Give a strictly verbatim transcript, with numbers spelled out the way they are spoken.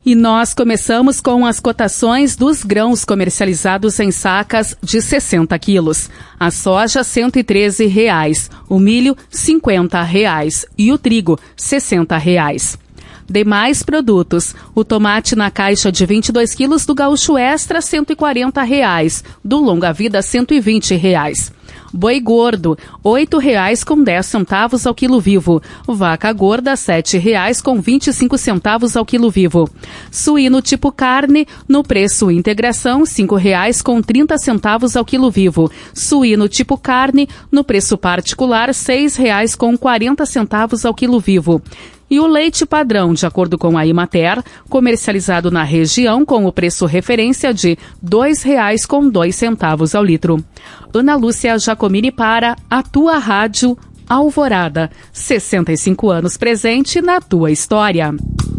E nós começamos com as cotações dos grãos comercializados em sacas de sessenta quilos. A soja, cento e treze reais. O milho, cinquenta reais. E o trigo, sessenta reais. Demais produtos. O tomate na caixa de vinte e dois quilos do Gaúcho Extra, cento e quarenta reais. Do Longa Vida, cento e vinte reais. Boi gordo, oito reais com dez centavos ao quilo vivo. Vaca gorda, sete reais com vinte e cinco centavos ao quilo vivo. Suíno tipo carne, no preço integração, cinco reais com trinta centavos ao quilo vivo. Suíno tipo carne, no preço particular, seis reais com quarenta centavos ao quilo vivo. E o leite padrão, de acordo com a Imater, comercializado na região com o preço referência de dois reais com dois centavos ao litro. Ana Lúcia Giacomini para a tua rádio Alvorada. sessenta e cinco anos presente na tua história.